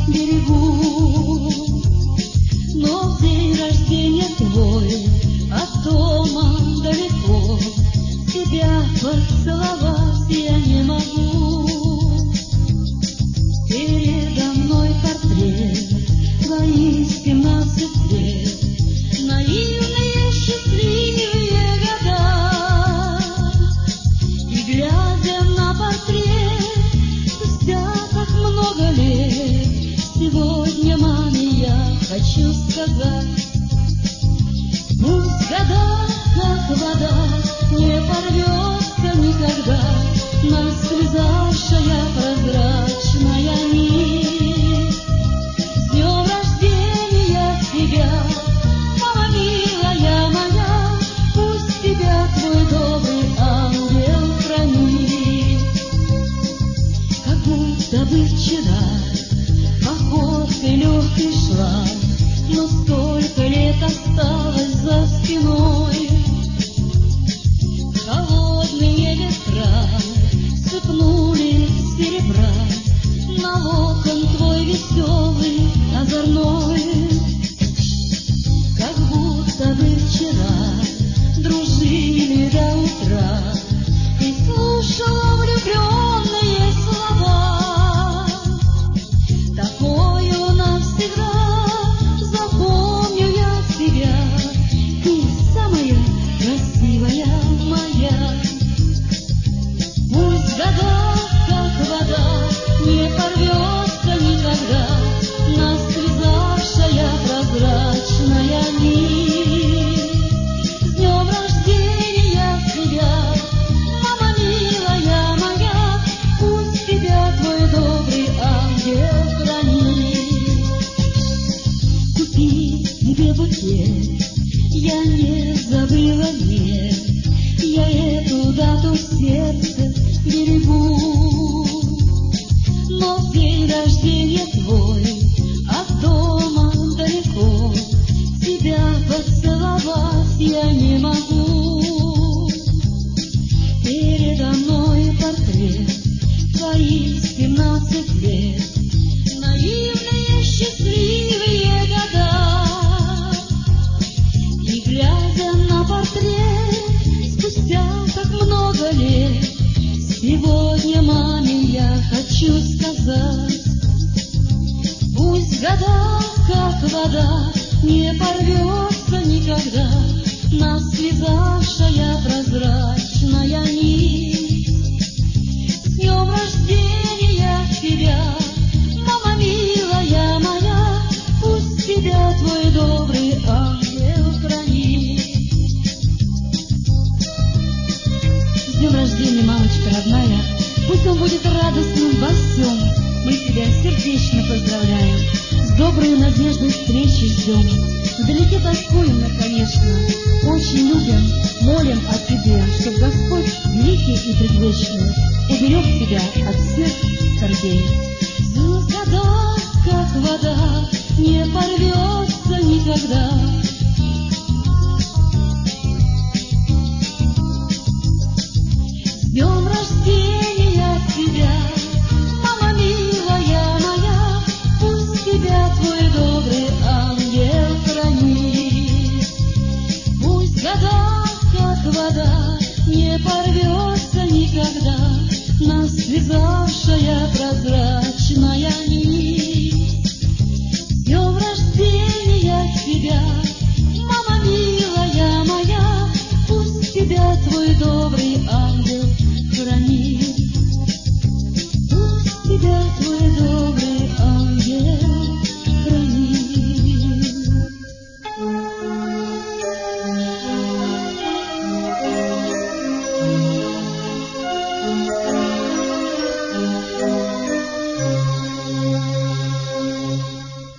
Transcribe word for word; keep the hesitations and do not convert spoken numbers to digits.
берегу. Но в день рождения твой от дома далеко, тебя поцеловать я не могу. Передо мной портрет твоих семнадцать лет, наивные счастливые года. И глядя на портрет, спустя так много лет, сегодня маме я хочу сказать: пусть года, как вода, не порвется никогда, нас связавшая прозрачная нить. С днем рождения тебя, мама милая моя, пусть тебя твой добрый ангел хранит. Как будто бы вчера походкой легкой шла, но столько лет осталось за спиной. Холодные ветра сыпнули серебра на локон твой веселый, озорной. Как будто бы вчера дружили до утра, и слушала влюбленные слова. Такою навсегда запомню я тебя, ты самая красивая моя. Пусть года, как вода, не порвется никогда, нас связавшая прозрачная нить. С днем рождения тебя, мама милая моя, пусть тебя твой добрый ангел хранит. Купи тебе букет, я не забыла, нет, я эту дату в сердце берегу. Но в день рождения твой от дома далеко, тебя поцеловать я не могу. Передо мной портрет твоих семнадцать лет, наивные счастливые года. И глядя на портрет, спустя так много лет, сегодня маме я хочу сказать: пусть года, как вода, не порвется никогда, нас связавшая прозрачная нить. С днем рождения тебя, мама милая моя, пусть тебя твой добрый ангел хранит. С днем рождения, мамочка родная, пусть он будет радостным во всем. Мы тебя сердечно поздравляем, с доброй надеждой встречи ждем. Вдалеке тоскуем мы, конечно, очень любим, молим о тебе, чтоб Господь великий и предвечный уберег тебя от всех скорбей. С годами